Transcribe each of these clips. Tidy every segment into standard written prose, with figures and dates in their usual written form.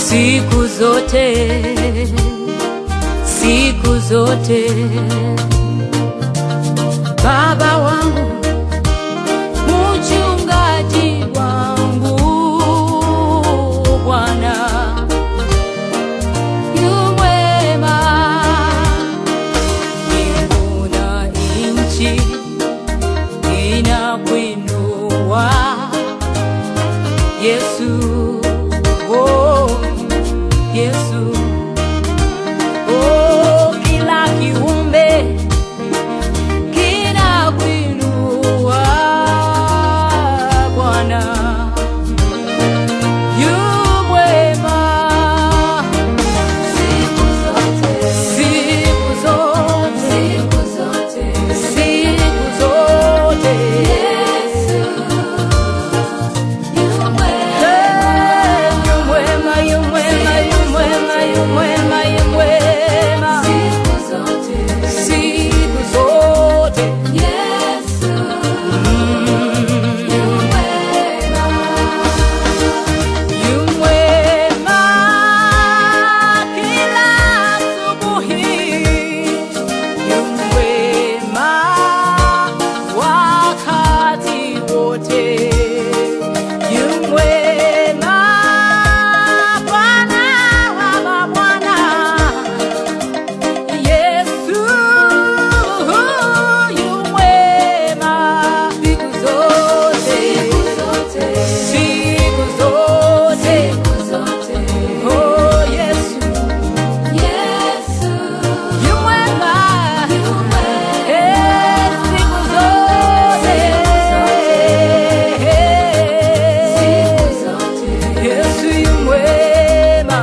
siku zote. Baba wangu, mchungaji wangu, Bwana yu mwema. Mbingu na nchi inakuinua Yesu, oh Yesu, oh kila kiumbe kinakuinua Bwana yu mwema. Siku zote Yesu yu mwema. Yu mwema. Siku zote Yesu yu mwema. Yu mwema kila asubuhi, yu mwema wakati wote, yu mwema Bwana wa mabwana, Yesu yu mwema siku zote. Oh Yesu yu mwema, siku zote. Yesu yu mwema.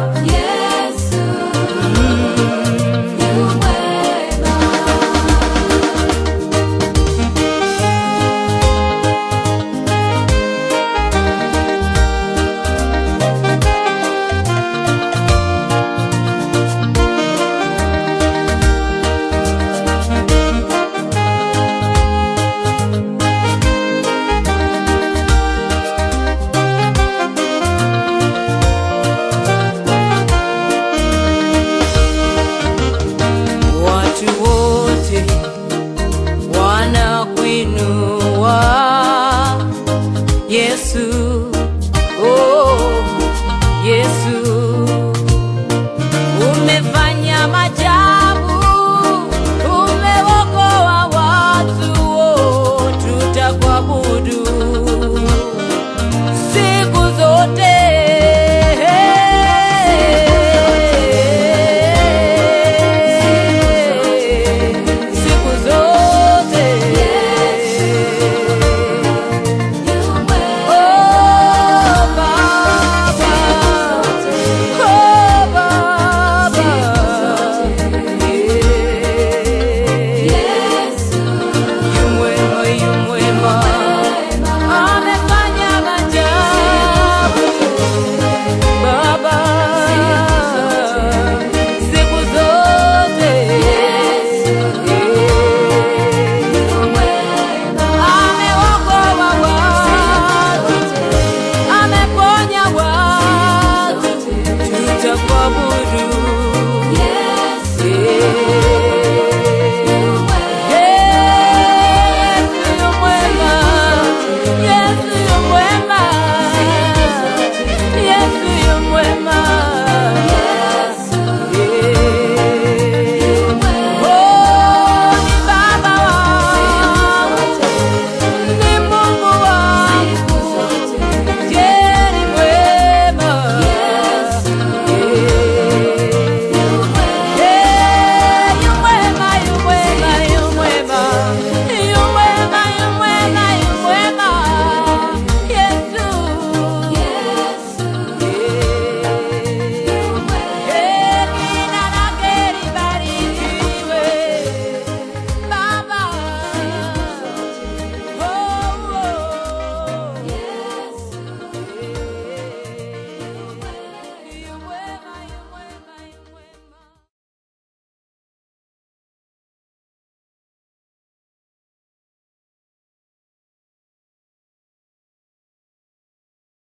Watu wote wanakuinua Yesu, oh Yesu.